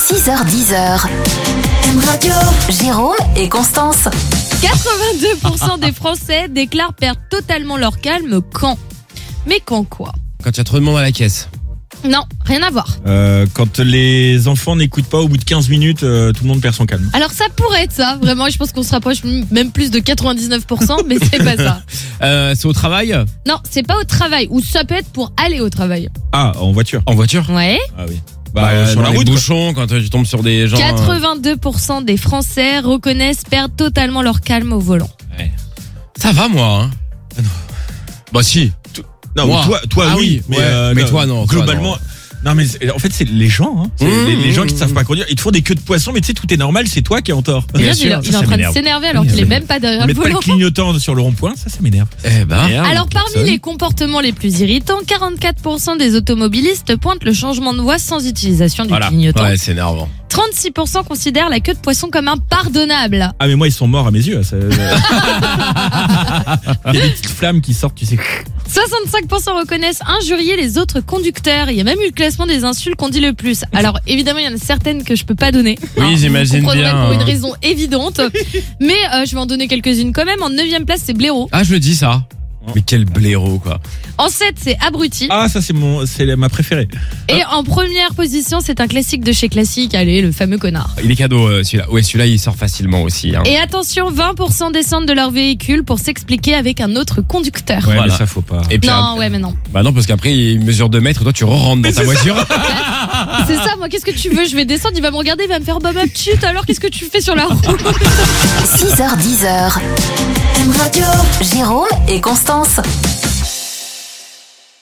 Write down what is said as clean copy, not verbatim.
6h10. M-Radio. Jérôme et Constance. 82% des Français déclarent perdre totalement leur calme quand ? Mais quand quoi ? Quand il y a trop de monde à la caisse. Non, rien à voir. Quand les enfants n'écoutent pas au bout de 15 minutes, tout le monde perd son calme. Alors ça pourrait être ça, vraiment, je pense qu'on se rapproche même plus de 99%, mais c'est pas ça. C'est au travail ? Non, c'est pas au travail, ou ça peut être pour aller au travail. Ah, en voiture. En voiture ? Ouais. Ah oui. Sur la route, bouchons, quand tu tombes sur des gens. 82% des Français reconnaissent perdre totalement leur calme au volant. Ouais. Ça va, moi. Hein. Bah si. Non, moi. toi oui, mais toi non. Globalement. Toi, non. Non mais en fait c'est les gens, hein. Les gens qui ne savent pas conduire. Ils te font des queues de poisson, mais tu sais tout est normal, c'est toi qui es en tort. Il est en train de s'énerver alors qu'il est même pas derrière le Mettre pas le volant. clignotant sur le rond-point, ça m'énerve. Eh ben. Alors parmi les comportements les plus irritants, 44% des automobilistes pointent le changement de voie sans utilisation du clignotant. Ouais, c'est énervant. 36% considèrent la queue de poisson comme impardonnable. Ah mais moi ils sont morts à mes yeux. Il y a des petites flammes qui sortent, tu sais. 65% reconnaissent injurier les autres conducteurs. Il y a même eu le classement des insultes qu'on dit le plus. Alors évidemment, il y en a certaines que je peux pas donner. Oui, j'imagine vous bien. pour une raison évidente. Mais je vais en donner quelques-unes quand même. En 9e place, c'est blaireau. Ah, je le dis ça. Mais quel blaireau, quoi. En 7, c'est abruti. Ah, ça c'est ma préférée. Et en première position, c'est un classique de chez Classique. Allez, le fameux connard. Il est cadeau, celui-là. Ouais, celui-là, il sort facilement aussi. Hein. Et attention, 20% descendent de leur véhicule pour s'expliquer avec un autre conducteur. Ouais, Voilà. mais ça faut pas. Et puis, Non, ouais, mais non. Bah non, parce qu'après, il mesure 2 mètres, toi, tu rentres dans ta voiture. C'est ça, moi, qu'est-ce que tu veux ? Je vais descendre, il va me regarder, il va me faire bah ma petite, alors qu'est-ce que tu fais sur la route ? 6h10. M-Radio. Jérôme et Constance.